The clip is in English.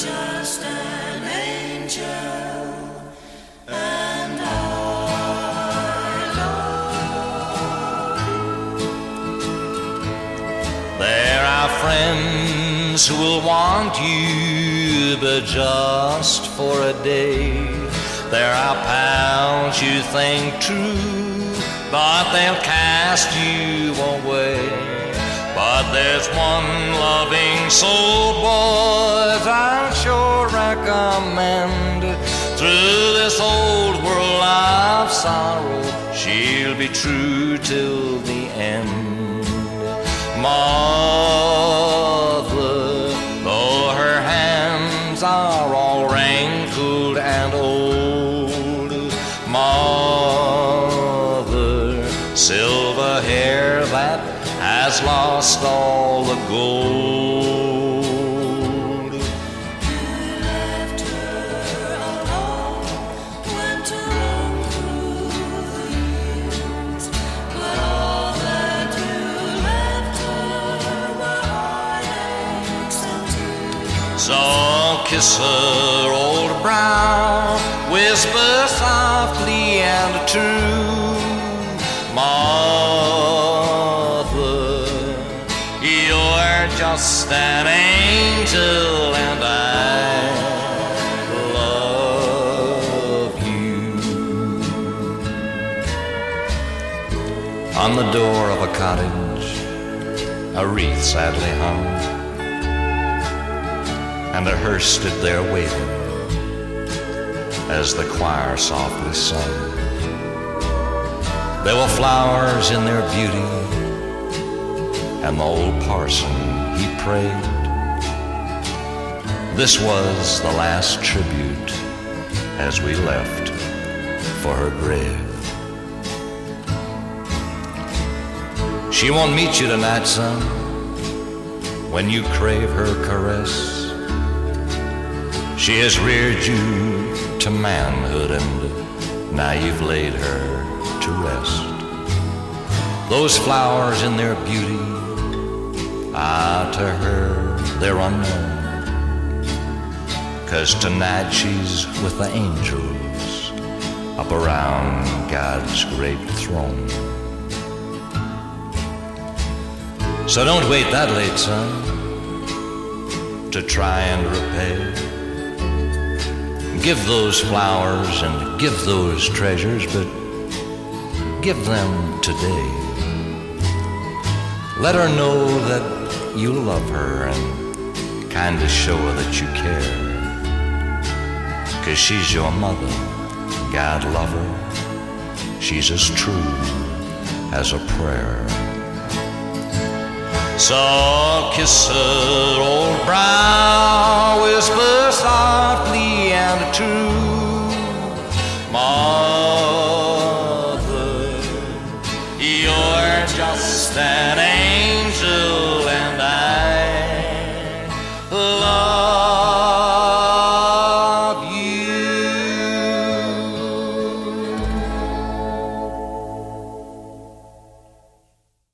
just an angel, and I love you. There are friends who will want you, but just for a day. There are pals you think true, but they'll cast you away. But there's one loving soul, boys, I'll sure recommend. Through this old world of sorrow, she'll be true till the end. Mother, though her hands are all wrinkled and old, Mother, silver hair that has lost all the gold. You left her alone, went alone through the years, but all that you left her were heartaches and tears. So kiss her old brow, whisper softly and true, Mother, you're just an angel, and I love you. On the door of a cottage, a wreath sadly hung, and a hearse stood there waiting as the choir softly sung. There were flowers in their beauty, and the old parson, he prayed. This was the last tribute as we left for her grave. She won't meet you tonight, son, when you crave her caress. She has reared you to manhood, and now you've laid her to rest. Those flowers in their beauty, to her they're unknown, 'cause tonight she's with the angels up around God's great throne. So don't wait that late, son, to try and repay. Give those flowers and give those treasures, but give them today. Let her know that you love her and kinda show her that you care. 'Cause she's your mother, God love her. She's as true as a prayer. So kiss her old brow, whisper softly and true, Mother, you're just an